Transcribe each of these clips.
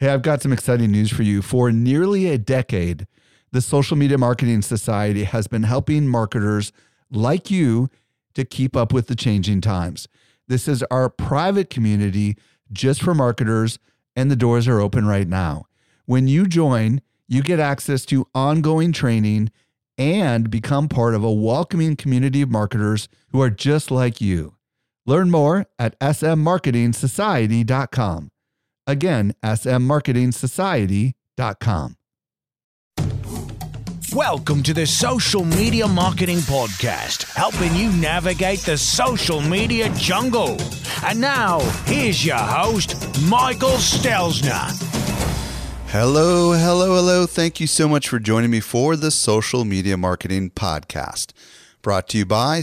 Hey, I've got some exciting news for you. For nearly a decade, the Social Media Marketing Society has been helping marketers like you to keep up with the changing times. This is our private community just for marketers, and the doors are open right now. When you join, you get access to ongoing training and become part of a welcoming community of marketers who are just like you. Learn more at smmarketingsociety.com. Again, smmarketingsociety.com. Welcome to the Social Media Marketing Podcast, helping you navigate the social media jungle. And now, here's your host, Michael Stelzner. Hello. Thank you so much for joining me for the Social Media Marketing Podcast, brought to you by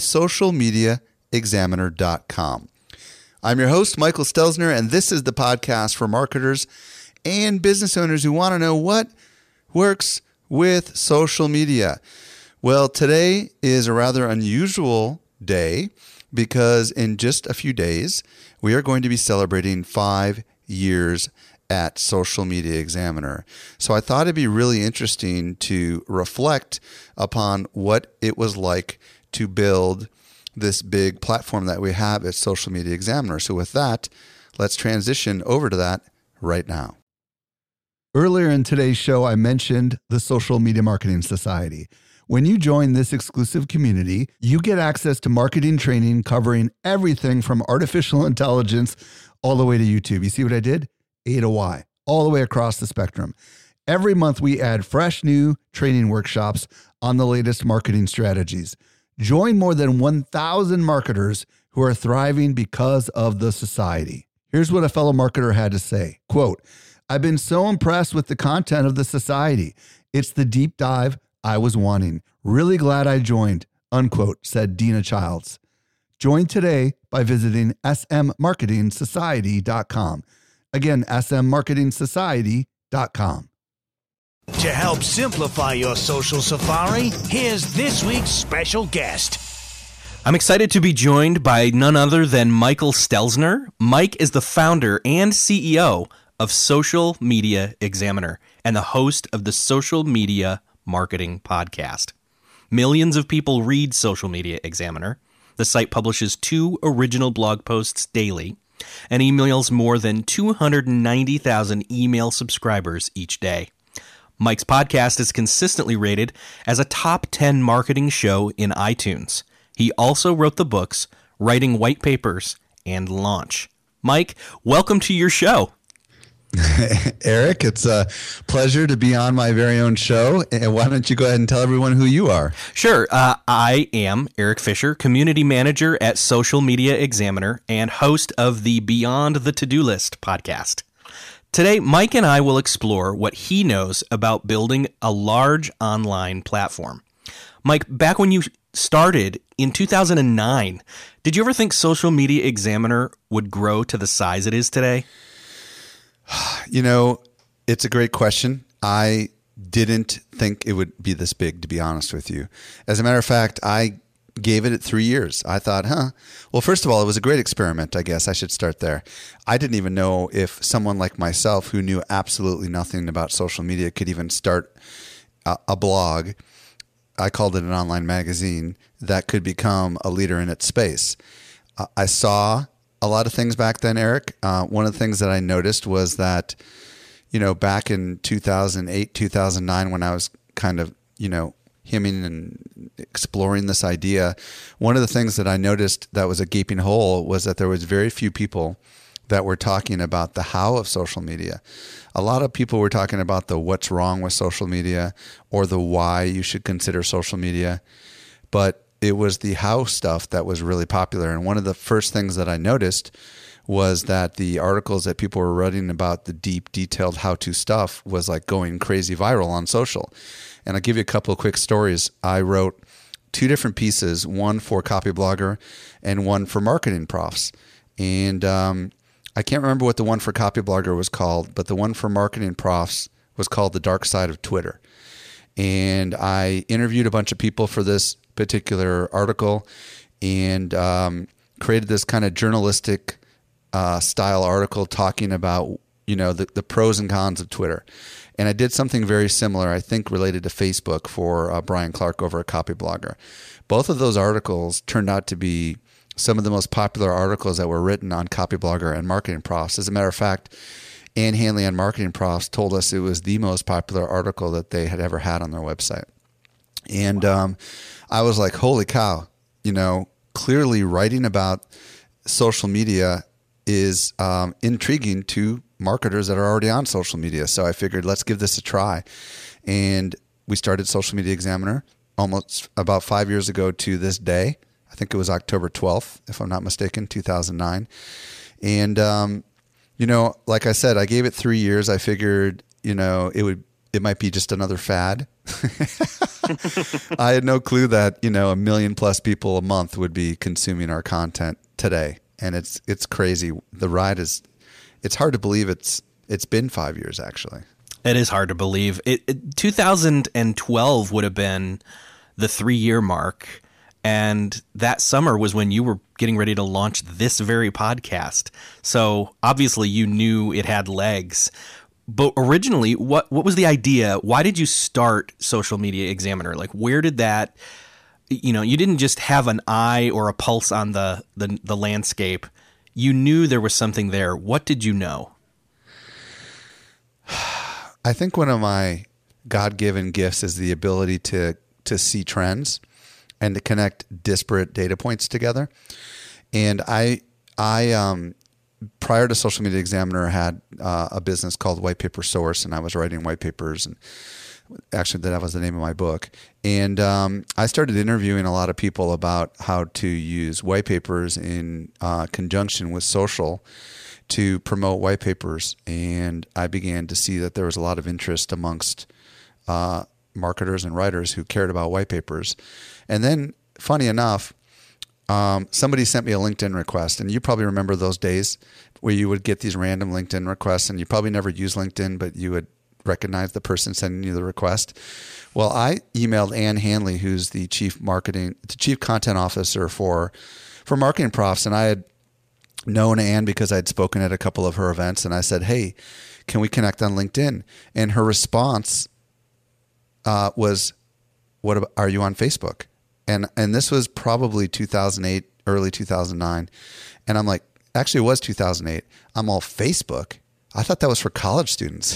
socialmediaexaminer.com. I'm your host, Michael Stelzner, and this is the podcast for marketers and business owners who want to know what works with social media. Well, today is a rather unusual day because in just a few days, we are going to be celebrating 5 years at Social Media Examiner. So I thought it'd be really interesting to reflect upon what it was like to build this big platform that we have at Social Media Examiner. So with that, let's transition over to that right now. Earlier in today's show, I mentioned the Social Media Marketing Society. When you join this exclusive community, you get access to marketing training covering everything from artificial intelligence all the way to YouTube. You see what I did? A to Y, all the way across the spectrum. Every month, we add fresh new training workshops on the latest marketing strategies. Join more than 1,000 marketers who are thriving because of the society. Here's what a fellow marketer had to say. Quote, "I've been so impressed with the content of the society. It's the deep dive I was wanting. Really glad I joined," unquote, said Dina Childs. Join today by visiting smmarketingsociety.com. Again, smmarketingsociety.com. To help simplify your social safari, here's this week's special guest. I'm excited to be joined by none other than Michael Stelzner. Mike is the founder and CEO of Social Media Examiner and the host of the Social Media Marketing Podcast. Millions of people read Social Media Examiner. The site publishes 2 original blog posts daily and emails more than 290,000 email subscribers each day. Mike's podcast is consistently rated as a top 10 marketing show in iTunes. He also wrote the books Writing White Papers and Launch. Mike, welcome to your show. Eric, it's a pleasure to be on my very own show. And why don't you go ahead and tell everyone who you are? Sure. I am Eric Fisher, community manager at Social Media Examiner and host of the Beyond the To-Do List podcast. Today, Mike and I will explore what he knows about building a large online platform. Mike, back when you started in 2009, did you ever think Social Media Examiner would grow to the size it is today? You know, it's a great question. I didn't think it would be this big, to be honest with you. As a matter of fact, I gave it 3 years. I thought, well, first of all, it was a great experiment. I guess I should start there. I didn't even know if someone like myself who knew absolutely nothing about social media could even start a blog. I called it an online magazine that could become a leader in its space. I saw a lot of things back then, Eric. One of the things that I noticed was that, back in 2008, 2009, when I was kind of, hemming and exploring this idea, one of the things that I noticed that was a gaping hole was that there was very few people that were talking about the how of social media. A lot of people were talking about the what's wrong with social media or the why you should consider social media, but it was the how stuff that was really popular. And one of the first things that I noticed was that the articles that people were writing about the deep, detailed how-to stuff was like going crazy viral on social. And I'll give you a couple of quick stories. I wrote 2 different pieces, one for Copyblogger and one for Marketing Profs. And I can't remember what the one for Copyblogger was called, but the one for Marketing Profs was called The Dark Side of Twitter. And I interviewed a bunch of people for this particular article and created this kind of journalistic style article talking about the pros and cons of Twitter. And I did something very similar, I think related to Facebook for Brian Clark over at Copyblogger. Both of those articles turned out to be some of the most popular articles that were written on Copyblogger and Marketing Profs. As a matter of fact, Ann Hanley on Marketing Profs told us it was the most popular article that they had ever had on their website. And I was like, holy cow, clearly writing about social media is intriguing to marketers that are already on social media. So I figured, let's give this a try. And we started Social Media Examiner almost about 5 years ago to this day. I think it was October 12th, if I'm not mistaken, 2009. And, like I said, I gave it 3 years. I figured, it might be just another fad. I had no clue that, 1 million plus people a month would be consuming our content today. And it's crazy. The ride it's hard to believe it's been 5 years, actually. It is hard to believe. 2012 would have been the 3-year mark. And that summer was when you were getting ready to launch this very podcast. So obviously you knew it had legs. But originally, what was the idea? Why did you start Social Media Examiner? Like, where did that, you didn't just have an eye or a pulse on the landscape. You knew there was something there. What did you know? I think one of my God-given gifts is the ability to see trends and to connect disparate data points together. And I prior to Social Media Examiner, had a business called White Paper Source, and I was writing white papers, and actually that was the name of my book. And I started interviewing a lot of people about how to use white papers in conjunction with social to promote white papers. And I began to see that there was a lot of interest amongst marketers and writers who cared about white papers. And then, funny enough, somebody sent me a LinkedIn request, and you probably remember those days where you would get these random LinkedIn requests, and you probably never used LinkedIn, but you would recognize the person sending you the request. Well, I emailed Ann Hanley, who's the chief content officer for Marketing Profs, and I had known Ann because I'd spoken at a couple of her events, and I said, "Hey, can we connect on LinkedIn?" And her response was, "Are you on Facebook?" And this was probably 2008, early 2009. And I'm like, actually it was 2008. I'm all, Facebook? I thought that was for college students.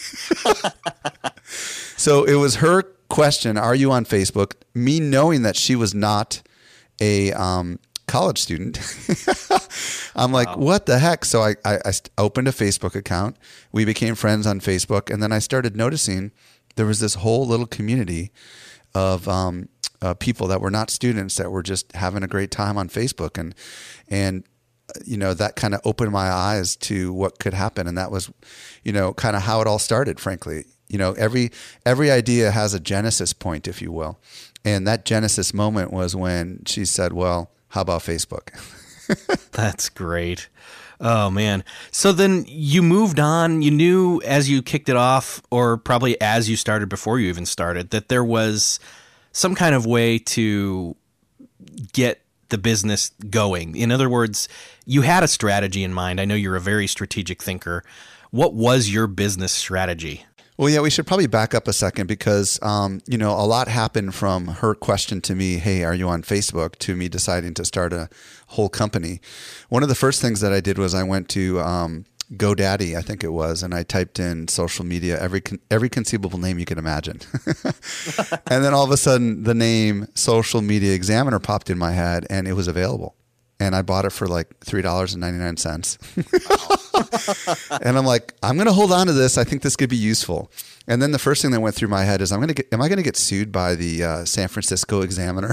So it was her question, "Are you on Facebook?" Me knowing that she was not a college student. I'm like, what the heck? So I opened a Facebook account. We became friends on Facebook. And then I started noticing there was this whole little community of people that were not students that were just having a great time on Facebook. And that kind of opened my eyes to what could happen. And that was, kind of how it all started, frankly. Every idea has a genesis point, if you will. And that genesis moment was when she said, "Well, how about Facebook?" That's great. Oh, man. So then you moved on. You knew as you kicked it off, or probably as you started before you even started, that there was some kind of way to get the business going. In other words, you had a strategy in mind. I know you're a very strategic thinker. What was your business strategy? Well, yeah, we should probably back up a second because, a lot happened from her question to me, "Hey, are you on Facebook?" to me deciding to start a whole company. One of the first things that I did was I went to GoDaddy, I think it was, and I typed in social media, every conceivable name you can imagine. And then all of a sudden the name Social Media Examiner popped in my head, and it was available. And I bought it for like $3.99. And I'm like, I'm going to hold on to this. I think this could be useful. And then the first thing that went through my head is, am I going to get sued by the San Francisco Examiner?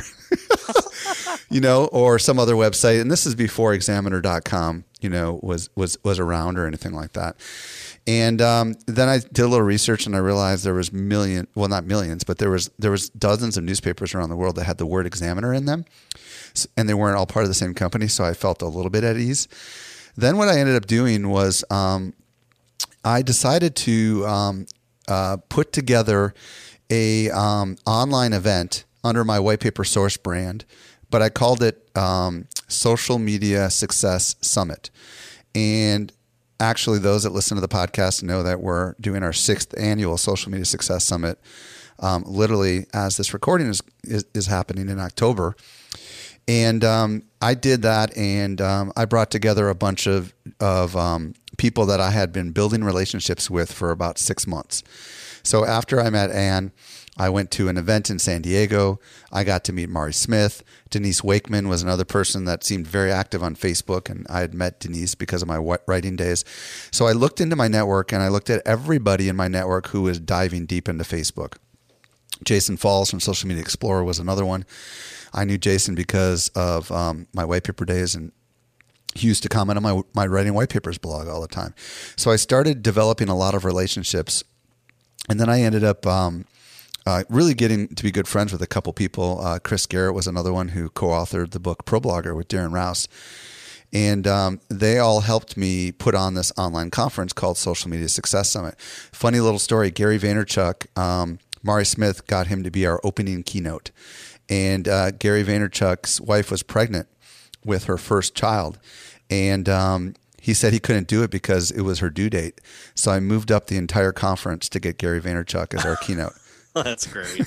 Or some other website. And this is before examiner.com, was around or anything like that. And then I did a little research, and I realized there was not millions, but there was dozens of newspapers around the world that had the word Examiner in them, and they weren't all part of the same company. So I felt a little bit at ease. Then what I ended up doing was I decided to put together a online event under my White Paper Source brand, but I called it Social Media Success Summit. And actually, those that listen to the podcast know that we're doing our 6th annual Social Media Success Summit. Literally, as this recording is happening in October. And I did that, and I brought together a bunch of people that I had been building relationships with for about 6 months. So after I met Ann, I went to an event in San Diego. I got to meet Mari Smith. Denise Wakeman was another person that seemed very active on Facebook, and I had met Denise because of my writing days. So I looked into my network, and I looked at everybody in my network who was diving deep into Facebook. Jason Falls from Social Media Explorer was another one. I knew Jason because of my white paper days, and he used to comment on my writing white papers blog all the time. So I started developing a lot of relationships, and then I ended up really getting to be good friends with a couple people. Chris Garrett was another one who co-authored the book ProBlogger with Darren Rouse. And they all helped me put on this online conference called Social Media Success Summit. Funny little story, Gary Vaynerchuk, Mari Smith got him to be our opening keynote. And Gary Vaynerchuk's wife was pregnant with her first child. And he said he couldn't do it because it was her due date. So I moved up the entire conference to get Gary Vaynerchuk as our keynote. That's great.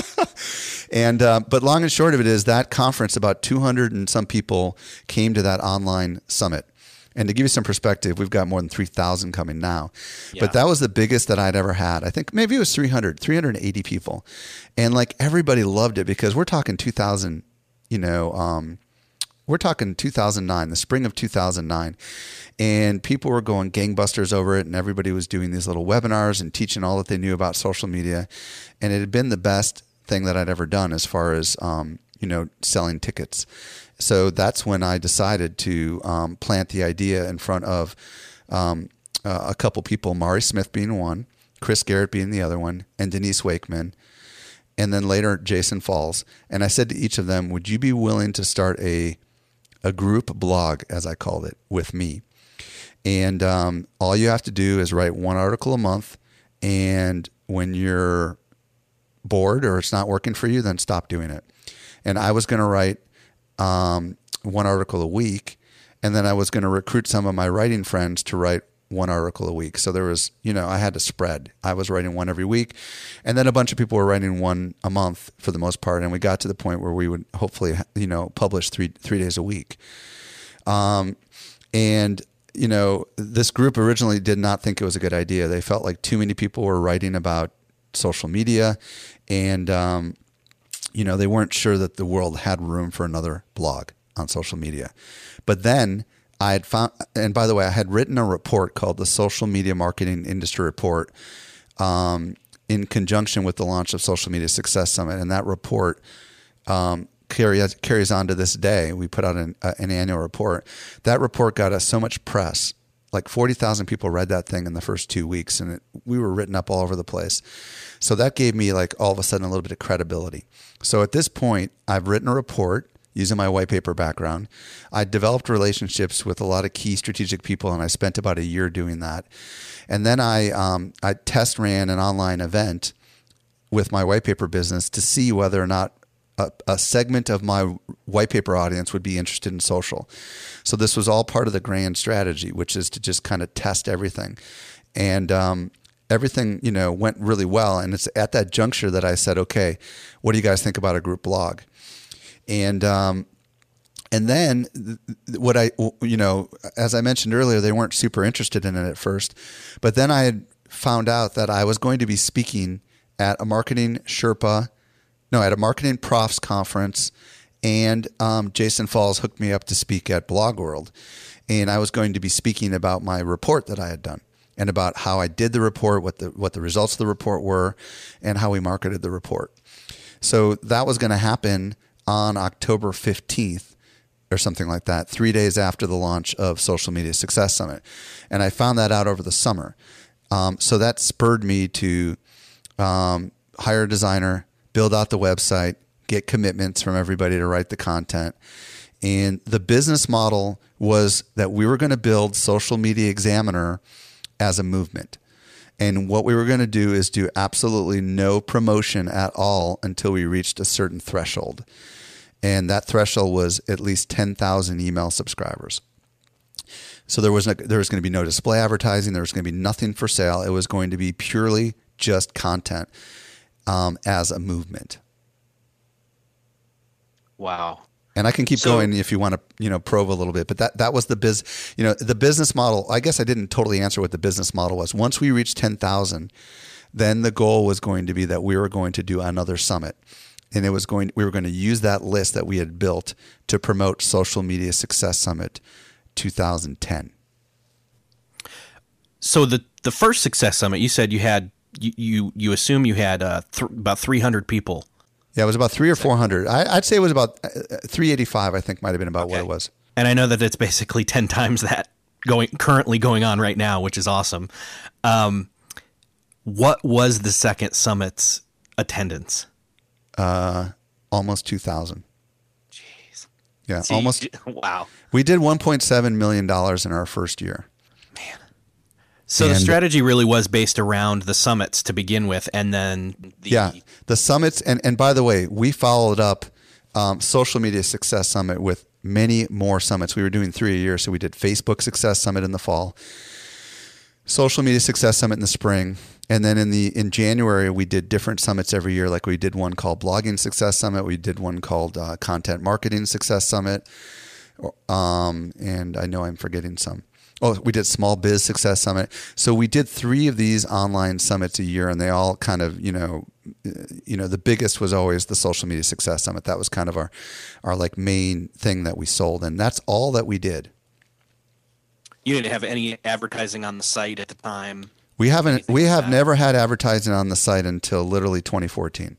And but long and short of it is that conference, about 200 and some people came to that online summit. And to give you some perspective, we've got more than 3,000 coming now. Yeah. But that was the biggest that I'd ever had. I think maybe it was 380 people. And like everybody loved it because we're talking 2000, we're talking 2009, the spring of 2009. And people were going gangbusters over it, and everybody was doing these little webinars and teaching all that they knew about social media. And it had been the best thing that I'd ever done as far as, selling tickets. So that's when I decided to plant the idea in front of a couple people, Mari Smith being one, Chris Garrett being the other one, and Denise Wakeman, and then later Jason Falls. And I said to each of them, would you be willing to start a group blog, as I called it, with me? And all you have to do is write one article a month, and when you're bored or it's not working for you, then stop doing it. And I was going to write one article a week, and then I was going to recruit some of my writing friends to write one article a week. So there was, I had to spread. I was writing one every week, and then a bunch of people were writing one a month for the most part, and we got to the point where we would hopefully, publish three days a week. This group originally did not think it was a good idea. They felt like too many people were writing about social media, and they weren't sure that the world had room for another blog on social media. But then I had found, and by the way, I had written a report called the Social Media Marketing Industry Report in conjunction with the launch of Social Media Success Summit. And that report carries on to this day. We put out an annual report. That report got us so much press. Like 40,000 people read that thing in the first 2 weeks, and we were written up all over the place. So that gave me like all of a sudden a little bit of credibility. So at this point, I've written a report using my white paper background. I developed relationships with a lot of key strategic people, and I spent about a year doing that. And then I test ran an online event with my white paper business to see whether or not a segment of my white paper audience would be interested in social. So this was all part of the grand strategy, which is to just kind of test everything. And everything, went really well. And it's at that juncture that I said, okay, what do you guys think about a group blog? And then what as I mentioned earlier, they weren't super interested in it at first. But then I had found out that I was going to be speaking at a marketing profs conference, and Jason Falls hooked me up to speak at Blog World. And I was going to be speaking about my report that I had done and about how I did the report, what the results of the report were, and how we marketed the report. So that was going to happen on October 15th or something like that, 3 days after the launch of Social Media Success Summit. And I found that out over the summer. So that spurred me to hire a designer, build out the website, get commitments from everybody to write the content. And the business model was that we were going to build Social Media Examiner as a movement. And what we were going to do is do absolutely no promotion at all until we reached a certain threshold. And that threshold was at least 10,000 email subscribers. So there was going to be no display advertising. There was going to be nothing for sale. It was going to be purely just content as a movement. Wow. And I can keep going if you want to, probe a little bit. But that was the the business model. I guess I didn't totally answer what the business model was. Once we reached 10,000, then the goal was going to be that we were going to do another summit. And we were going to use that list that we had built to promote Social Media Success Summit 2010. So the first Success Summit, you said you had you assume you had about 300 people. Yeah, it was about 300 or 400. I'd say it was about 385. I think might have been about what it was. And I know that it's basically 10 times that currently going on right now, which is awesome. What was the second summit's attendance? Almost 2,000. Jeez. Yeah, almost. Wow. We did $1.7 million in our first year. Man. So the strategy really was based around the summits to begin with, and then the summits. And by the way, we followed up Social Media Success Summit with many more summits. We were doing 3 a year, so we did Facebook Success Summit in the fall, Social Media Success Summit in the spring, and then in January we did different summits every year. Like we did one called Blogging Success Summit, we did one called Content Marketing Success Summit, and I know I'm forgetting some. Oh, we did Small Biz Success Summit. So we did 3 of these online summits a year, and they all kind of, the biggest was always the Social Media Success Summit. That was kind of our like main thing that we sold, and that's all that we did. You didn't have any advertising on the site at the time. We have never had advertising on the site until literally 2014.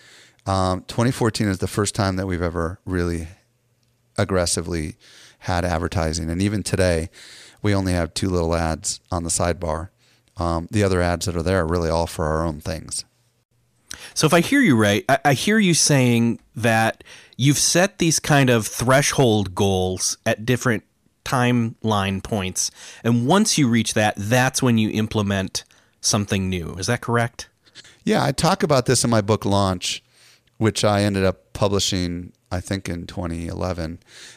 2014 is the first time that we've ever really aggressively had advertising, and even today, we only have 2 little ads on the sidebar. The other ads that are there are really all for our own things. So if I hear you right, I hear you saying that you've set these kind of threshold goals at different timeline points. And once you reach that, that's when you implement something new. Is that correct? Yeah, I talk about this in my book Launch, which I ended up publishing, I think, in 2011.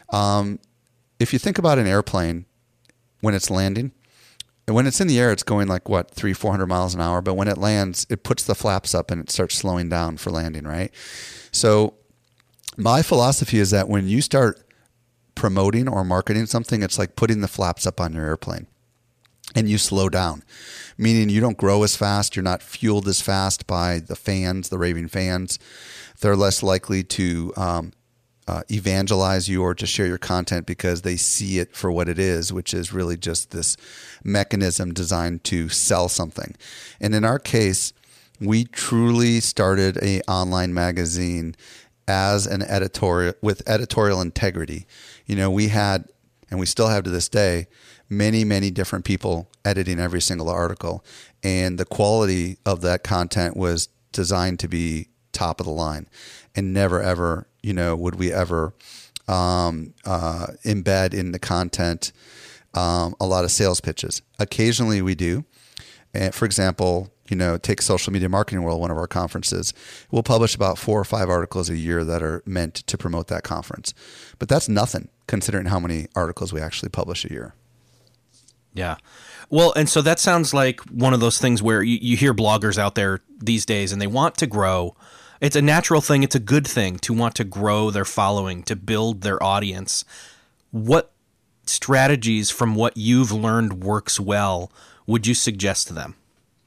If you think about an airplane, when it's landing, and when it's in the air, it's going like 300-400 miles an hour. But when it lands, it puts the flaps up and it starts slowing down for landing, right? So my philosophy is that when you start promoting or marketing something, it's like putting the flaps up on your airplane, and you slow down, meaning you don't grow as fast. You're not fueled as fast by the fans, the raving fans. They're less likely to evangelize you or to share your content because they see it for what it is, which is really just this mechanism designed to sell something. And in our case, we truly started an online magazine as an with editorial integrity. We had, and we still have to this day, many, many different people editing every single article. And the quality of that content was designed to be top of the line, and never ever, would we ever embed in the content a lot of sales pitches. Occasionally we do. And for example, take Social Media Marketing World, one of our conferences. We'll publish about 4 or 5 articles a year that are meant to promote that conference. But that's nothing considering how many articles we actually publish a year. Yeah. Well, and so that sounds like one of those things where you hear bloggers out there these days and they want to grow. It's a natural thing. It's a good thing to want to grow their following, to build their audience. What strategies from what you've learned works well would you suggest to them?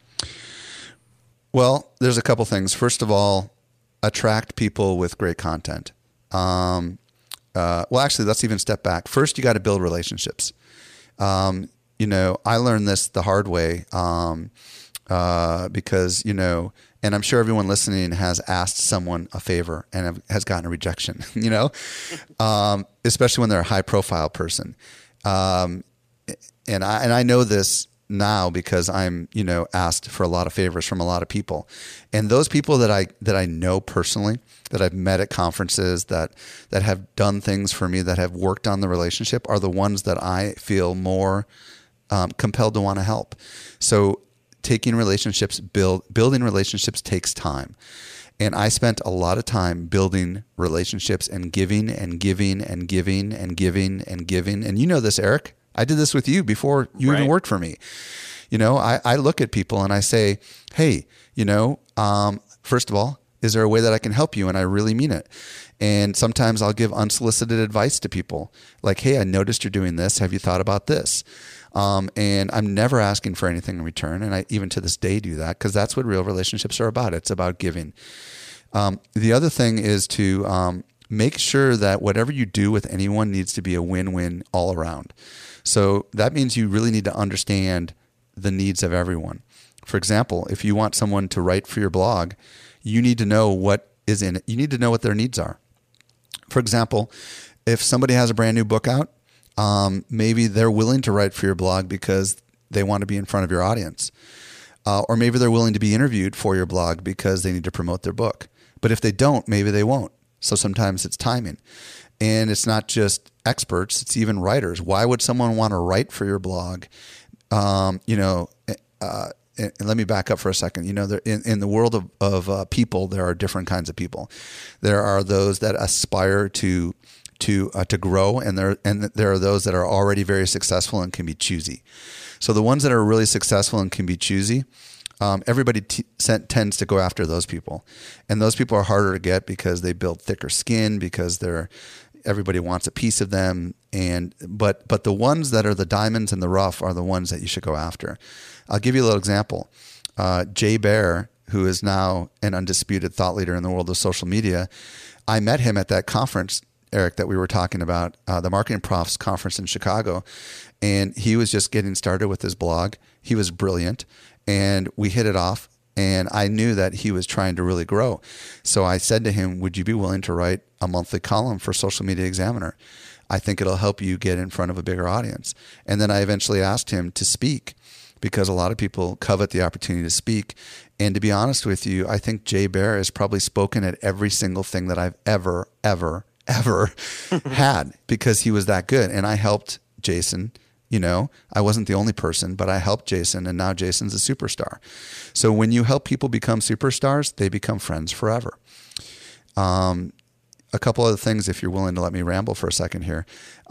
Well, there's a couple things. First of all, attract people with great content. Well, actually, let's even step back. First, you got to build relationships. I learned this the hard way because, and I'm sure everyone listening has asked someone a favor and has gotten a rejection, especially when they're a high profile person. And I know this now because I'm, asked for a lot of favors from a lot of people. And those people that I know personally, that I've met at conferences, that have done things for me, that have worked on the relationship, are the ones that I feel more compelled to want to help. So building relationships takes time. And I spent a lot of time building relationships and giving and giving and giving and giving and giving. And you know this, Eric. I did this with you before you even worked for me. I look at people and I say, hey, first of all, is there a way that I can help you? And I really mean it. And sometimes I'll give unsolicited advice to people like, hey, I noticed you're doing this. Have you thought about this? And I'm never asking for anything in return. And I even to this day do that because that's what real relationships are about. It's about giving. The other thing is to make sure that whatever you do with anyone needs to be a win-win all around. So that means you really need to understand the needs of everyone. For example, if you want someone to write for your blog, you need to know what is in it. You need to know what their needs are. For example, if somebody has a brand new book out, maybe they're willing to write for your blog because they want to be in front of your audience. Or maybe they're willing to be interviewed for your blog because they need to promote their book. But if they don't, maybe they won't. So sometimes it's timing. And it's not just experts, it's even writers. Why would someone want to write for your blog? And let me back up for a second. In the world of people, there are different kinds of people. There are those that aspire to grow, and there are those that are already very successful and can be choosy. So the ones that are really successful and can be choosy, everybody tends to go after those people, and those people are harder to get because they build thicker skin because everybody wants a piece of them. But the ones that are the diamonds in the rough are the ones that you should go after. I'll give you a little example. Jay Baer, who is now an undisputed thought leader in the world of social media, I met him at that conference, Eric, that we were talking about, the Marketing Profs conference in Chicago. And he was just getting started with his blog. He was brilliant. And we hit it off. And I knew that he was trying to really grow. So I said to him, would you be willing to write a monthly column for Social Media Examiner? I think it'll help you get in front of a bigger audience. And then I eventually asked him to speak because a lot of people covet the opportunity to speak. And to be honest with you, I think Jay Baer has probably spoken at every single thing that I've ever had because he was that good. And I helped Jason. I wasn't the only person, but I helped Jason, and now Jason's a superstar. So when you help people become superstars, they become friends forever. A couple other things, if you're willing to let me ramble for a second here.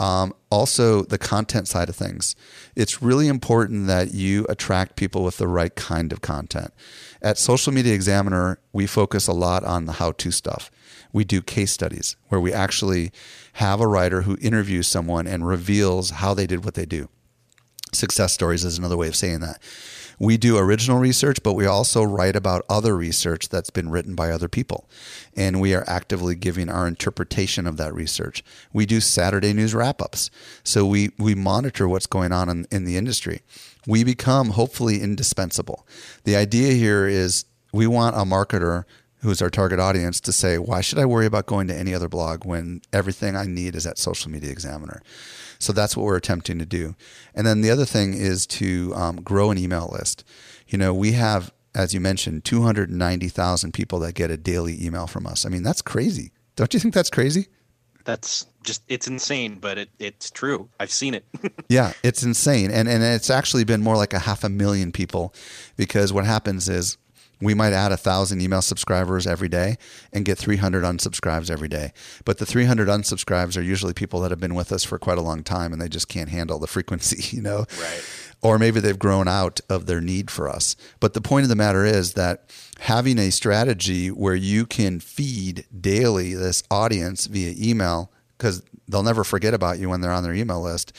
Also, the content side of things. It's really important that you attract people with the right kind of content. At Social Media Examiner, we focus a lot on the how-to stuff. We do case studies where we actually have a writer who interviews someone and reveals how they did what they do. Success stories is another way of saying that. We do original research, but we also write about other research that's been written by other people. And we are actively giving our interpretation of that research. We do Saturday news wrap-ups. So we monitor what's going on in the industry. We become hopefully indispensable. The idea here is we want a marketer who's our target audience to say, why should I worry about going to any other blog when everything I need is at Social Media Examiner? So that's what we're attempting to do. And then the other thing is to grow an email list. We have, as you mentioned, 290,000 people that get a daily email from us. I mean, that's crazy. Don't you think that's crazy? That's just, it's insane, but it's true. I've seen it. Yeah, it's insane. And it's actually been more like 500,000 people because what happens is we might add 1,000 email subscribers every day and get 300 unsubscribes every day. But the 300 unsubscribes are usually people that have been with us for quite a long time and they just can't handle the frequency, Right. Or maybe they've grown out of their need for us. But the point of the matter is that having a strategy where you can feed daily this audience via email, because they'll never forget about you when they're on their email list,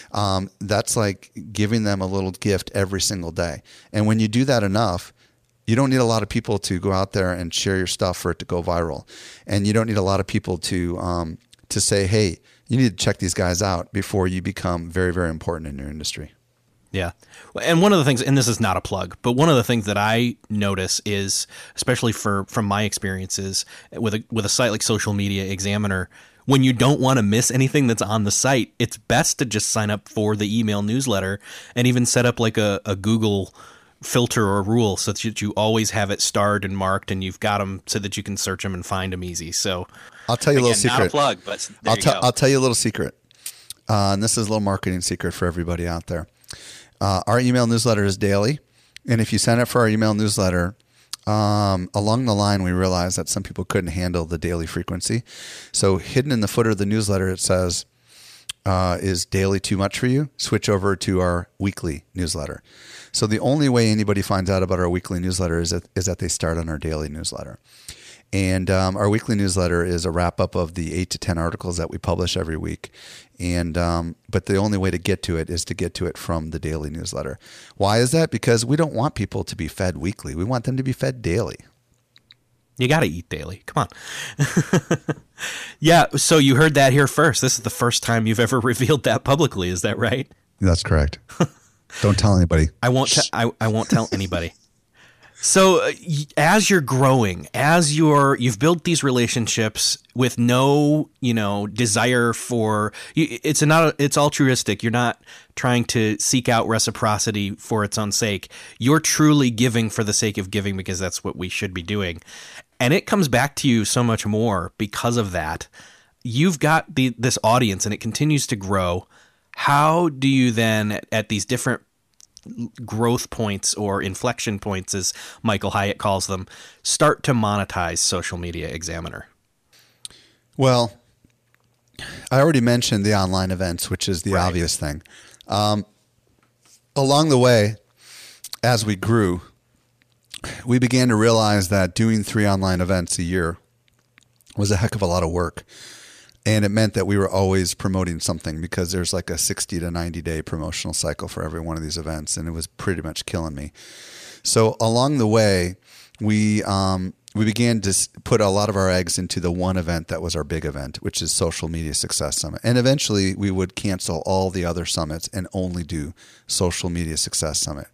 that's like giving them a little gift every single day. And when you do that enough, you don't need a lot of people to go out there and share your stuff for it to go viral. And you don't need a lot of people to say, hey, you need to check these guys out before you become very, very important in your industry. Yeah. And one of the things, and this is not a plug, but one of the things that I notice is, especially from my experiences with a site like Social Media Examiner, when you don't want to miss anything that's on the site, it's best to just sign up for the email newsletter and even set up like a Google filter or rule so that you always have it starred and marked and you've got them so that you can search them and find them easy. So I'll tell you a little secret. Not a plug, but I'll tell you a little secret. And this is a little marketing secret for everybody out there. Our email newsletter is daily. And if you sign up for our email newsletter, along the line, we realized that some people couldn't handle the daily frequency. So hidden in the footer of the newsletter, it says, is daily too much for you, switch over to our weekly newsletter. So the only way anybody finds out about our weekly newsletter is that they start on our daily newsletter. And our weekly newsletter is a wrap up of the 8 to 10 articles that we publish every week. And but the only way to get to it is to get to it from the daily newsletter. Why is that? Because we don't want people to be fed weekly. We want them to be fed daily. You got to eat daily. Come on. Yeah. So you heard that here first. This is the first time you've ever revealed that publicly. Is that right? That's correct. Don't tell anybody. I won't. I won't tell anybody. So as you're growing, as you've built these relationships with no, desire for it's altruistic. You're not trying to seek out reciprocity for its own sake. You're truly giving for the sake of giving because that's what we should be doing. And it comes back to you so much more because of that. You've got this audience and it continues to grow. How do you then at these different growth points or inflection points, as Michael Hyatt calls them, start to monetize Social Media Examiner? Well, I already mentioned the online events, which is the obvious thing. Along the way, as we grew, we began to realize that doing 3 online events a year was a heck of a lot of work. And it meant that we were always promoting something because there's like a 60 to 90 day promotional cycle for every one of these events. And it was pretty much killing me. So along the way, we began to put a lot of our eggs into the one event that was our big event, which is Social Media Success Summit. And eventually we would cancel all the other summits and only do Social Media Success Summit.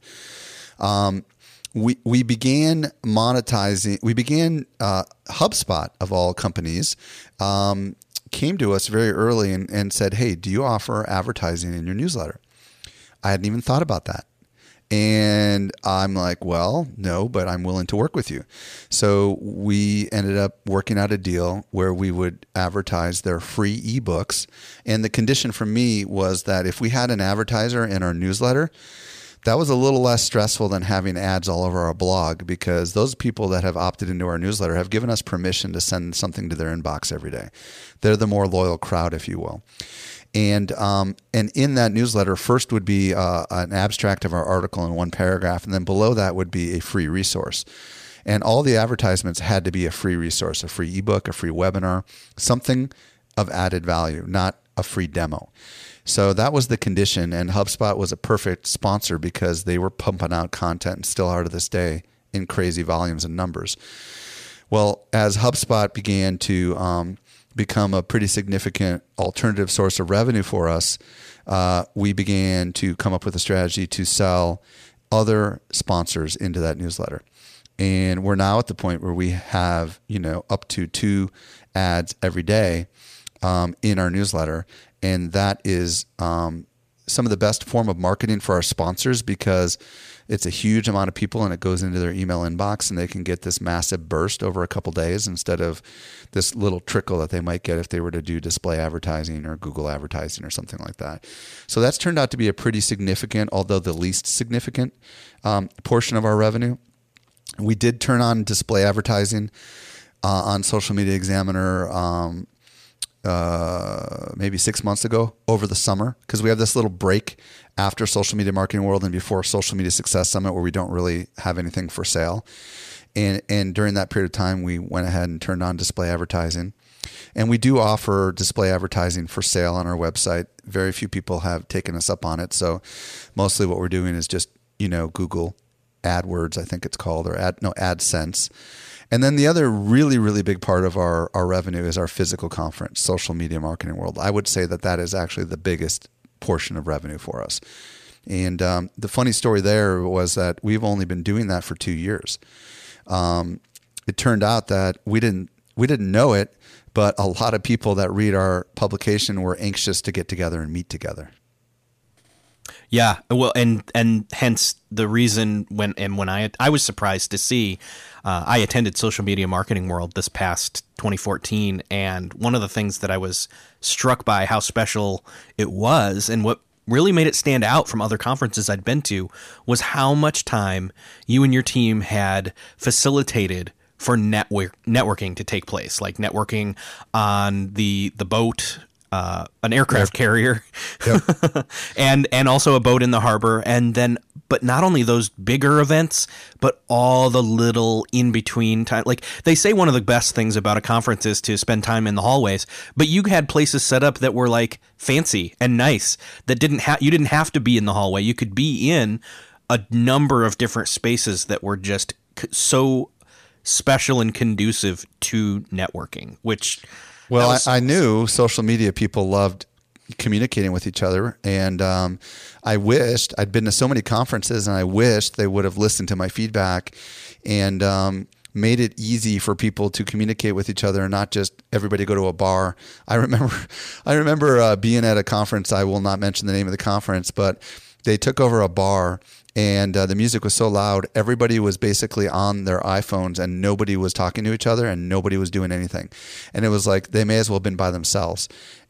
We began monetizing. We began HubSpot, of all companies, came to us very early and said, hey, do you offer advertising in your newsletter? I hadn't even thought about that. And I'm like, well, no, but I'm willing to work with you. So we ended up working out a deal where we would advertise their free ebooks. And the condition for me was that if we had an advertiser in our newsletter, that was a little less stressful than having ads all over our blog, because those people that have opted into our newsletter have given us permission to send something to their inbox every day. They're the more loyal crowd, if you will. And in that newsletter, first would be an abstract of our article in one paragraph, and then below that would be a free resource. And all the advertisements had to be a free resource, a free ebook, a free webinar, something of added value, not a free demo. So that was the condition, and HubSpot was a perfect sponsor because they were pumping out content and still are to this day in crazy volumes and numbers. Well, as HubSpot began to become a pretty significant alternative source of revenue for us, we began to come up with a strategy to sell other sponsors into that newsletter. And we're now at the point where we have, up to 2 ads every day in our newsletter. And that is some of the best form of marketing for our sponsors, because it's a huge amount of people and it goes into their email inbox, and they can get this massive burst over a couple days instead of this little trickle that they might get if they were to do display advertising or Google advertising or something like that. So that's turned out to be a pretty significant, although the least significant portion of our revenue. We did turn on display advertising on Social Media Examiner maybe 6 months ago over the summer, because we have this little break after Social Media Marketing World and before Social Media Success Summit where we don't really have anything for sale. And during that period of time, we went ahead and turned on display advertising. And we do offer display advertising for sale on our website. Very few people have taken us up on it. So mostly what we're doing is just, Google AdWords, I think it's called, or AdSense. And then the other really, really big part of our revenue is our physical conference, Social Media Marketing World. I would say that is actually the biggest portion of revenue for us. And the funny story there was that we've only been doing that for 2 years. It turned out that we didn't know it, but a lot of people that read our publication were anxious to get together and meet together. Yeah, well, and hence the reason when I was surprised to see, I attended Social Media Marketing World this past 2014, and one of the things that I was struck by how special it was, and what really made it stand out from other conferences I'd been to, was how much time you and your team had facilitated for networking to take place, like networking on the boat an aircraft carrier, and also a boat in the harbor, and then, but not only those bigger events, but all the little in between time. Like they say, one of the best things about a conference is to spend time in the hallways. But you had places set up that were like fancy and nice that you didn't have to be in the hallway. You could be in a number of different spaces that were just so special and conducive to networking, which. Well, I knew social media people loved communicating with each other, and I wished I'd been to so many conferences, and I wished they would have listened to my feedback and made it easy for people to communicate with each other and not just everybody go to a bar. I remember being at a conference. I will not mention the name of the conference, but they took over a bar. And the music was so loud, everybody was basically on their iPhones and nobody was talking to each other and nobody was doing anything. And it was like they may as well have been by themselves.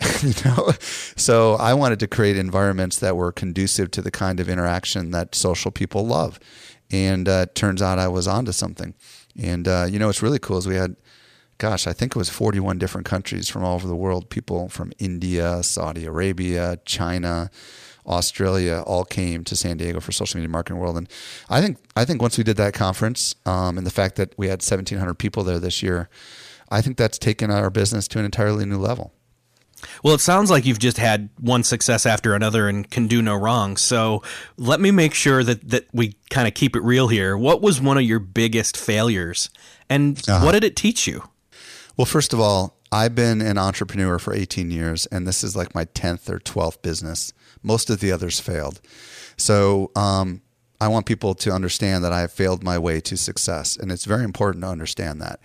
So I wanted to create environments that were conducive to the kind of interaction that social people love. And turns out I was onto something. And, what's really cool is we had, I think it was 41 different countries from all over the world, people from India, Saudi Arabia, China, Australia, all came to San Diego for Social Media Marketing World. And I think once we did that conference, and the fact that we had 1,700 people there this year, I think that's taken our business to an entirely new level. Well, it sounds like you've just had one success after another and can do no wrong. So let me make sure that we kind of keep it real here. What was one of your biggest failures, and what did it teach you? Well, first of all, I've been an entrepreneur for 18 years, and this is like my 10th or 12th business. Most of the others failed. So I want people to understand that I have failed my way to success, and it's very important to understand that.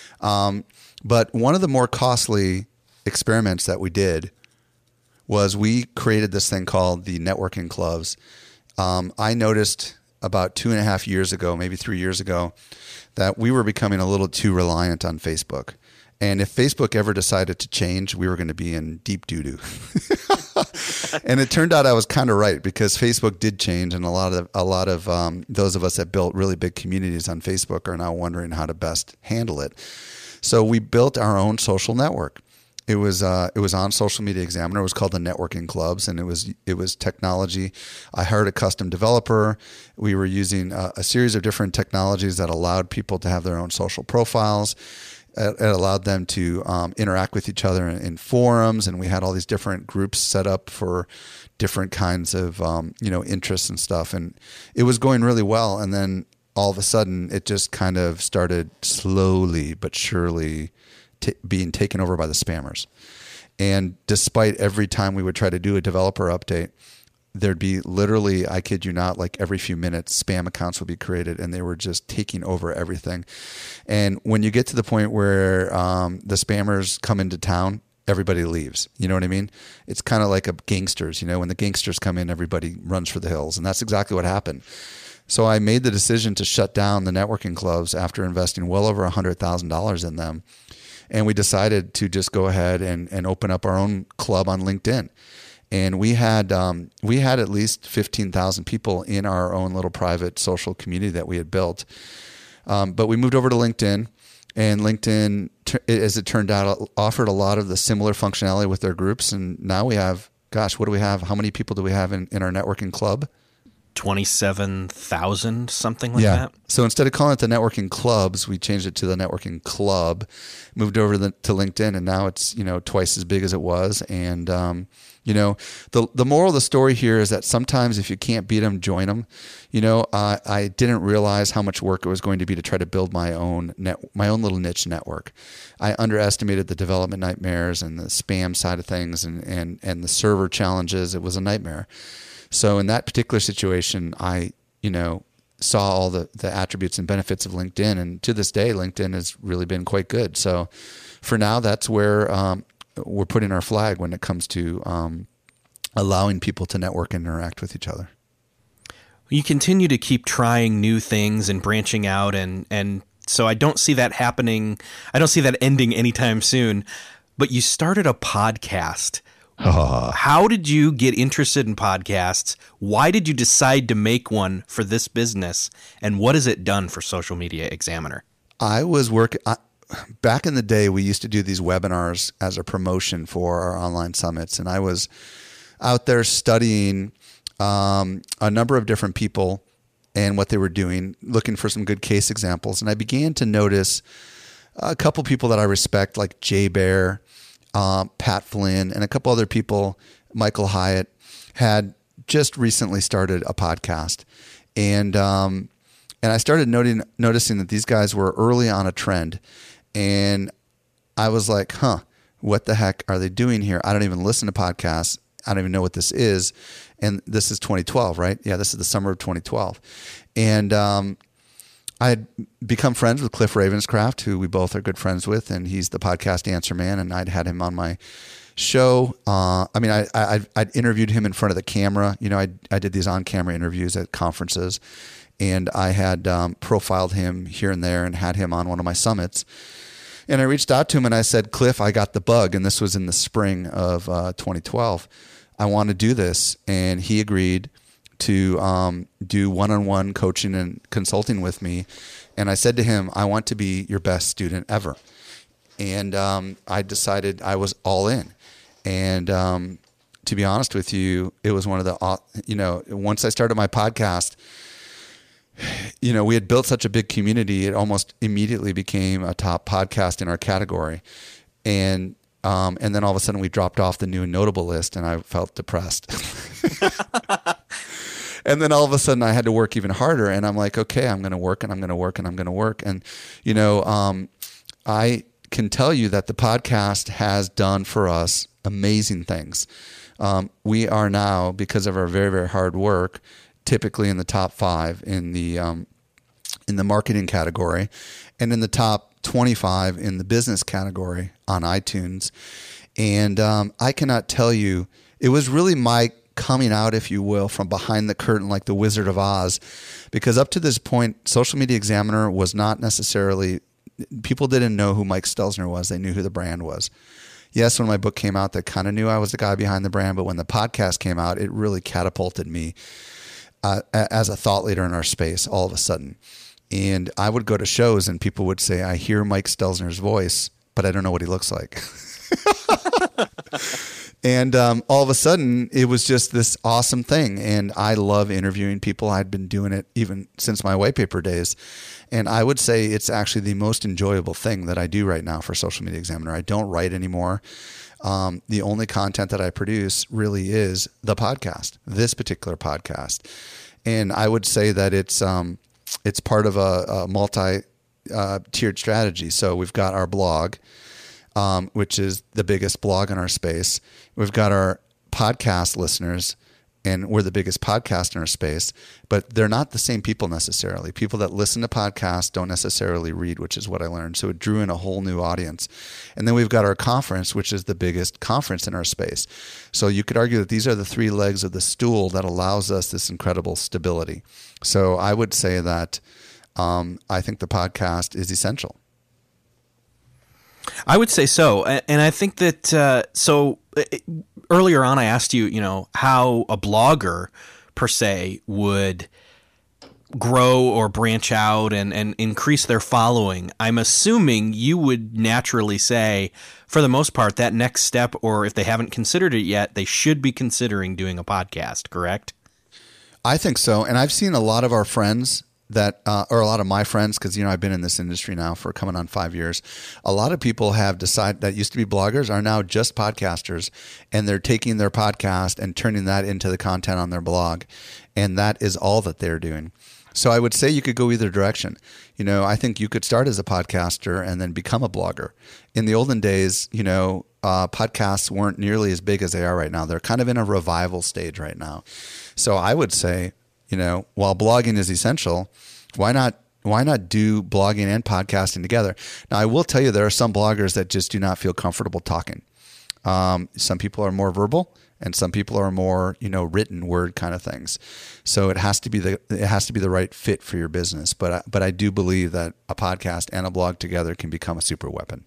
But one of the more costly experiments that we did was we created this thing called the networking clubs. I noticed about 2.5 years ago, maybe 3 years ago, that we were becoming a little too reliant on Facebook. And if Facebook ever decided to change, we were going to be in deep doo-doo. And it turned out I was kind of right, because Facebook did change, and a lot of those of us that built really big communities on Facebook are now wondering how to best handle it. So we built our own social network. It was on Social Media Examiner. It was called the Networking Clubs, and it was technology. I hired a custom developer. We were using a series of different technologies that allowed people to have their own social profiles. It allowed them to interact with each other in forums, and we had all these different groups set up for different kinds of interests and stuff. And it was going really well. And then all of a sudden, it just kind of started slowly but surely being taken over by the spammers. And despite every time we would try to do a developer update, there'd be literally, I kid you not, like every few minutes, spam accounts would be created, and they were just taking over everything. And when you get to the point where the spammers come into town, everybody leaves. You know what I mean? It's kind of like gangsters. When the gangsters come in, everybody runs for the hills. And that's exactly what happened. So I made the decision to shut down the networking clubs after investing well over $100,000 in them. And we decided to just go ahead and open up our own club on LinkedIn. And we had at least 15,000 people in our own little private social community that we had built. But we moved over to LinkedIn, and LinkedIn, as it turned out, offered a lot of the similar functionality with their groups. And now we have, what do we have? How many people do we have in our networking club? 27,000, something like that. So instead of calling it the networking clubs, we changed it to the networking club, moved over to LinkedIn, and now it's, twice as big as it was. And, the moral of the story here is that sometimes if you can't beat them, join them. I didn't realize how much work it was going to be to try to build my own little niche network. I underestimated the development nightmares and the spam side of things and the server challenges. It was a nightmare. So in that particular situation, I, saw all the attributes and benefits of LinkedIn. And to this day, LinkedIn has really been quite good. So for now, that's where we're putting our flag when it comes to allowing people to network and interact with each other. You continue to keep trying new things and branching out. And so I don't see that happening. I don't see that ending anytime soon. But you started a podcast. How did you get interested in podcasts? Why did you decide to make one for this business? And what has it done for Social Media Examiner? I was working. back in the day, we used to do these webinars as a promotion for our online summits. And I was out there studying a number of different people and what they were doing, looking for some good case examples. And I began to notice a couple people that I respect, like Jay Bear, Pat Flynn, and a couple other people, Michael Hyatt, had just recently started a podcast. And I started noticing that these guys were early on a trend. And I was like, what the heck are they doing here? I don't even listen to podcasts. I don't even know what this is. And this is 2012, right? Yeah, this is the summer of 2012. And I had become friends with Cliff Ravenscraft, who we both are good friends with, and he's the podcast answer man. And I'd had him on my show. I'd interviewed him in front of the camera. I did these on-camera interviews at conferences, and I had profiled him here and there and had him on one of my summits. And I reached out to him and I said, Cliff, I got the bug. And this was in the spring of 2012. I want to do this. And he agreed to do one-on-one coaching and consulting with me. And I said to him, I want to be your best student ever. And I decided I was all in. And to be honest with you, it was one of the, once I started my podcast, we had built such a big community, it almost immediately became a top podcast in our category. And then all of a sudden we dropped off the new and notable list and I felt depressed. And then all of a sudden I had to work even harder and I'm like, okay, I'm going to work and I'm going to work and I'm going to work. And, I can tell you that the podcast has done for us amazing things. We are now, because of our very, very hard work, typically in the top 5 in the marketing category and in the top 25 in the business category on iTunes. And I cannot tell you, it was really my coming out, if you will, from behind the curtain like the Wizard of Oz, because up to this point, Social Media Examiner was not necessarily, people didn't know who Mike Stelzner was. They knew who the brand was. Yes, when my book came out, they kind of knew I was the guy behind the brand, but when the podcast came out, it really catapulted me as a thought leader in our space all of a sudden. And I would go to shows and people would say, I hear Mike Stelzner's voice, but I don't know what he looks like. And all of a sudden, it was just this awesome thing. And I love interviewing people. I'd been doing it even since my white paper days. And I would say it's actually the most enjoyable thing that I do right now for Social Media Examiner. I don't write anymore. The only content that I produce really is the podcast, this particular podcast. And I would say that it's part of a multi-tiered strategy. So we've got our blog, which is the biggest blog in our space. We've got our podcast listeners, and we're the biggest podcast in our space, but they're not the same people necessarily. People that listen to podcasts don't necessarily read, which is what I learned. So it drew in a whole new audience. And then we've got our conference, which is the biggest conference in our space. So you could argue that these are the 3 legs of the stool that allows us this incredible stability. So I would say that I think the podcast is essential. I would say so. And I think that, earlier on I asked you, how a blogger per se would grow or branch out and increase their following. I'm assuming you would naturally say, for the most part, that next step, or if they haven't considered it yet, they should be considering doing a podcast, correct? I think so. And I've seen a lot of our friends that, or a lot of my friends, because, I've been in this industry now for coming on 5 years. A lot of people have decided that used to be bloggers are now just podcasters, and they're taking their podcast and turning that into the content on their blog. And that is all that they're doing. So I would say you could go either direction. I think you could start as a podcaster and then become a blogger. In the olden days, podcasts weren't nearly as big as they are right now. They're kind of in a revival stage right now. So I would say, while blogging is essential, why not do blogging and podcasting together? Now, I will tell you, there are some bloggers that just do not feel comfortable talking. Some people are more verbal, and some people are more, written word kind of things. So it has to be the right fit for your business. But I do believe that a podcast and a blog together can become a super weapon.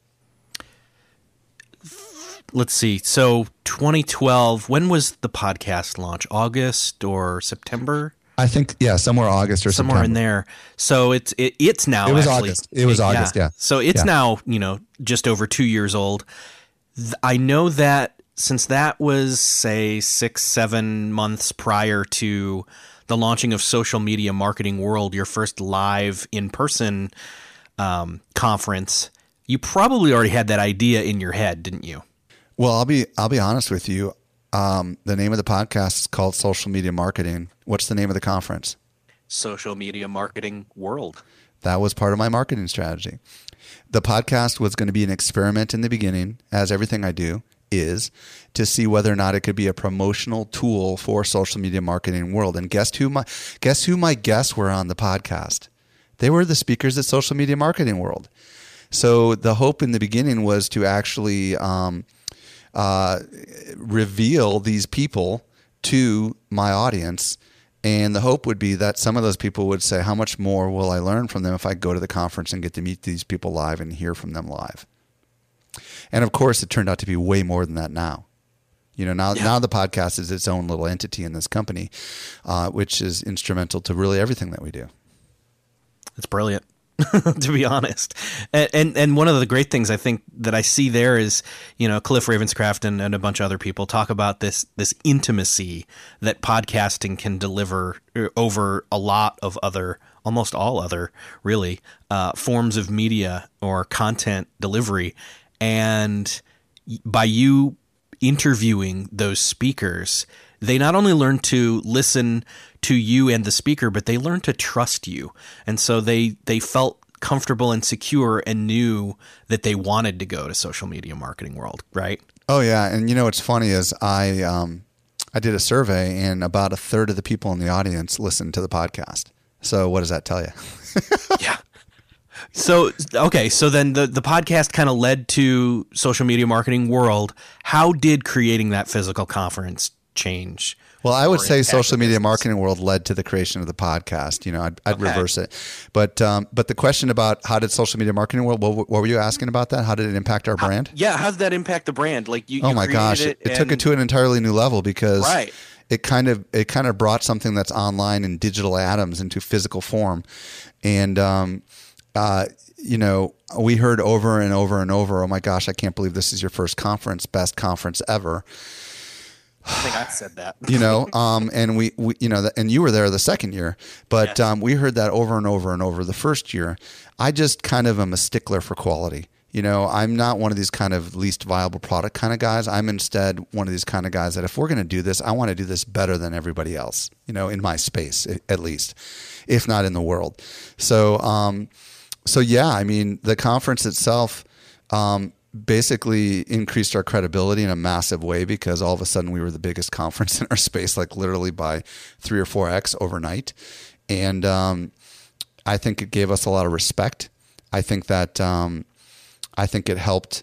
Let's see. So 2012, when was the podcast launch? August or September? I think, yeah, somewhere August or somewhere September. in there. So it's now. It was actually, August. It was August, yeah. So it's Yeah. now, just over 2 years old. I know that since that was, say, 6-7 months prior to the launching of Social Media Marketing World, your first live in-person conference, you probably already had that idea in your head, didn't you? Well, I'll be honest with you. The name of the podcast is called Social Media Marketing. What's the name of the conference? Social Media Marketing World. That was part of my marketing strategy. The podcast was going to be an experiment in the beginning, as everything I do is, to see whether or not it could be a promotional tool for social media marketing world. And guess who my guests were on the podcast? They were the speakers at Social Media Marketing World. So the hope in the beginning was to actually reveal these people to my audience. And the hope would be that some of those people would say, how much more will I learn from them if I go to the conference and get to meet these people live and hear from them live? And of course, it turned out to be way more than that now. Now the podcast is its own little entity in this company, which is instrumental to really everything that we do. It's brilliant, to be honest. And one of the great things I think that I see there is, Cliff Ravenscraft and a bunch of other people talk about this intimacy that podcasting can deliver over a lot of almost all other really forms of media or content delivery. And by you interviewing those speakers, they not only learn to listen to you and the speaker, but they learn to trust you. And so they felt comfortable and secure and knew that they wanted to go to Social Media Marketing World, right? Oh, yeah. And what's funny is I did a survey, and about a third of the people in the audience listened to the podcast. So what does that tell you? Yeah. So, okay. So then the podcast kind of led to Social Media Marketing World. How did creating that physical conference change? Well, I would say Social Media business? Marketing World led to the creation of the podcast. I'd reverse it. But the question about how did Social Media Marketing World, what were you asking about that? How did it impact our brand? How did that impact the brand? Like you Oh my gosh, it took it to an entirely new level because Right. it kind of brought something that's online in digital atoms into physical form. And we heard over and over and over, oh my gosh, I can't believe this is your first conference, best conference ever. I think I said that. And we and you were there the second year, but Yes. we heard that over and over and over the first year. I just kind of am a stickler for quality. I'm not one of these kind of least viable product kind of guys. I'm instead one of these kind of guys that if we're going to do this, I want to do this better than everybody else, in my space, at least, if not in the world. So yeah, I mean, the conference itself, basically increased our credibility in a massive way because all of a sudden we were the biggest conference in our space, like literally by 3 or 4x overnight. And I think it gave us a lot of respect. I think that I think it helped.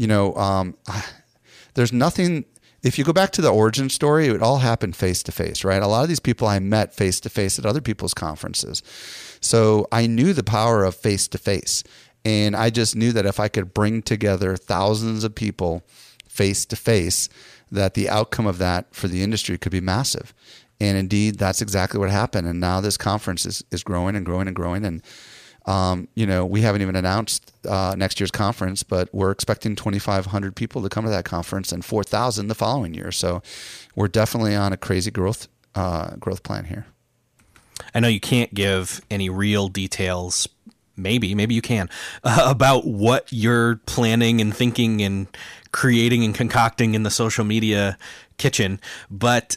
There's nothing. If you go back to the origin story, it all happened face to face, right? A lot of these people I met face to face at other people's conferences. So I knew the power of face to face. And I just knew that if I could bring together thousands of people face to face, that the outcome of that for the industry could be massive. And indeed, that's exactly what happened. And now this conference is growing and growing and growing. And, we haven't even announced next year's conference, but we're expecting 2,500 people to come to that conference and 4,000 the following year. So we're definitely on a crazy growth plan here. I know you can't give any real details. Maybe you can, about what you're planning and thinking and creating and concocting in the social media kitchen. But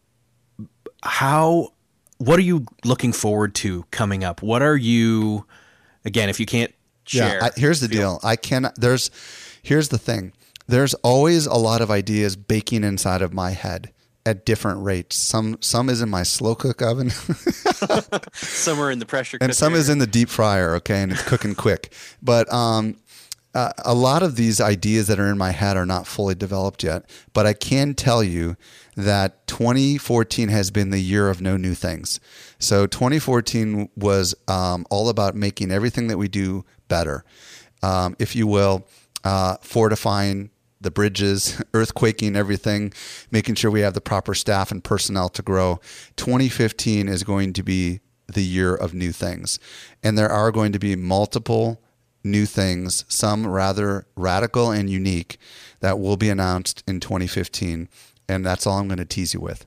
what are you looking forward to coming up? What are you, again, if you can't share? Yeah, here's the deal. Here's the thing. There's always a lot of ideas baking inside of my head at different rates. Some is in my slow cook oven. Some are in the pressure cooker. And some is in the deep fryer, okay, and it's cooking quick. But a lot of these ideas that are in my head are not fully developed yet. But I can tell you that 2014 has been the year of no new things. So 2014 was all about making everything that we do better, if you will, fortifying the bridges, earthquaking everything, making sure we have the proper staff and personnel to grow. 2015 is going to be the year of new things. And there are going to be multiple new things, some rather radical and unique, that will be announced in 2015. And that's all I'm going to tease you with.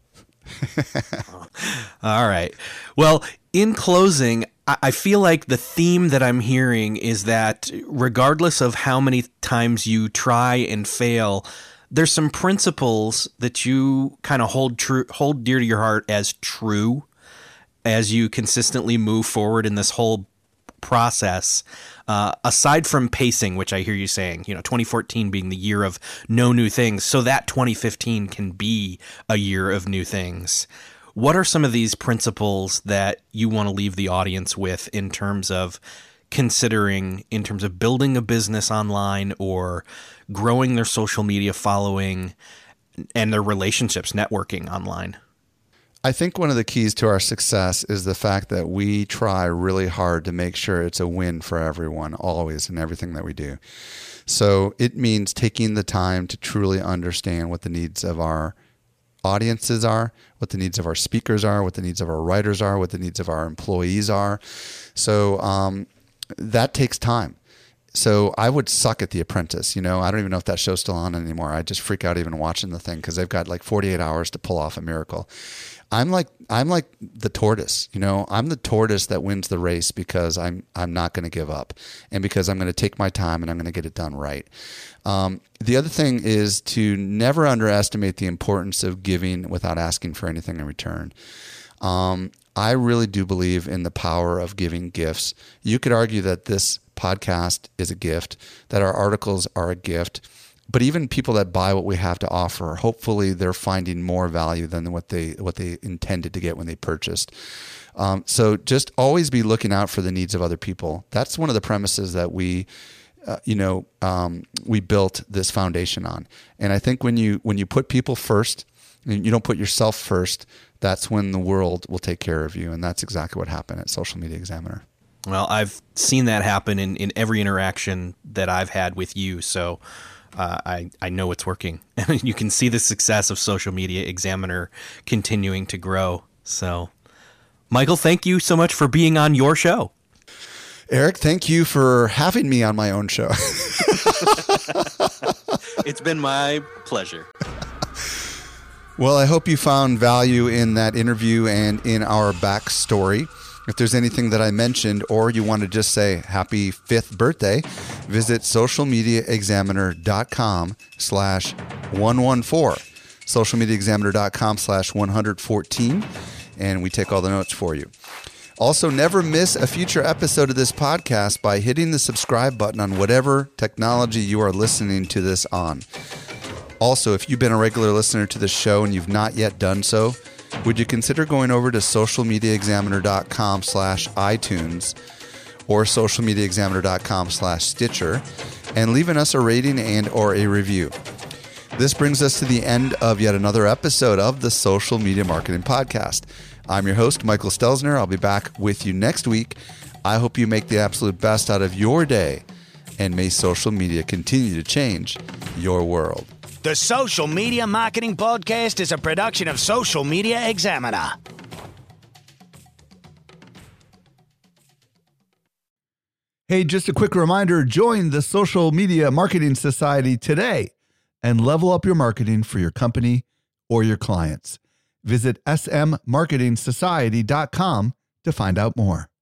All right. Well, in closing, I feel like the theme that I'm hearing is that regardless of how many times you try and fail, there's some principles that you kind of hold dear to your heart as true as you consistently move forward in this whole process. Aside from pacing, which I hear you saying, 2014 being the year of no new things, so that 2015 can be a year of new things. What are some of these principles that you want to leave the audience with in terms of considering, in terms of building a business online or growing their social media following and their relationships, networking online? I think one of the keys to our success is the fact that we try really hard to make sure it's a win for everyone, always, in everything that we do. So it means taking the time to truly understand what the needs of our audiences are, what the needs of our speakers are, what the needs of our writers are, what the needs of our employees are. So that takes time. So I would suck at The Apprentice. I don't even know if that show's still on anymore. I just freak out even watching the thing because they've got like 48 hours to pull off a miracle. I'm like the tortoise. I'm the tortoise that wins the race because I'm not going to give up, and because I'm going to take my time and I'm going to get it done right. The other thing is to never underestimate the importance of giving without asking for anything in return. I really do believe in the power of giving gifts. You could argue that this podcast is a gift, that our articles are a gift. But even people that buy what we have to offer, hopefully they're finding more value than what they intended to get when they purchased. So just always be looking out for the needs of other people. That's one of the premises that we built this foundation on. And I think when you put people first and you don't put yourself first, that's when the world will take care of you. And that's exactly what happened at Social Media Examiner. Well, I've seen that happen in every interaction that I've had with you. So I know it's working. You can see the success of Social Media Examiner continuing to grow. So, Michael, thank you so much for being on your show. Eric, thank you for having me on my own show. It's been my pleasure. Well, I hope you found value in that interview and in our backstory. If there's anything that I mentioned or you want to just say happy 5th birthday, visit socialmediaexaminer.com/114, socialmediaexaminer.com/114, and we take all the notes for you. Also, never miss a future episode of this podcast by hitting the subscribe button on whatever technology you are listening to this on. Also, if you've been a regular listener to the show and you've not yet done so, would you consider going over to socialmediaexaminer.com/iTunes or socialmediaexaminer.com/Stitcher and leaving us a rating and or a review. This brings us to the end of yet another episode of the Social Media Marketing Podcast. I'm your host, Michael Stelzner. I'll be back with you next week. I hope you make the absolute best out of your day, and may social media continue to change your world. The Social Media Marketing Podcast is a production of Social Media Examiner. Hey, just a quick reminder, join the Social Media Marketing Society today and level up your marketing for your company or your clients. Visit smmarketingsociety.com to find out more.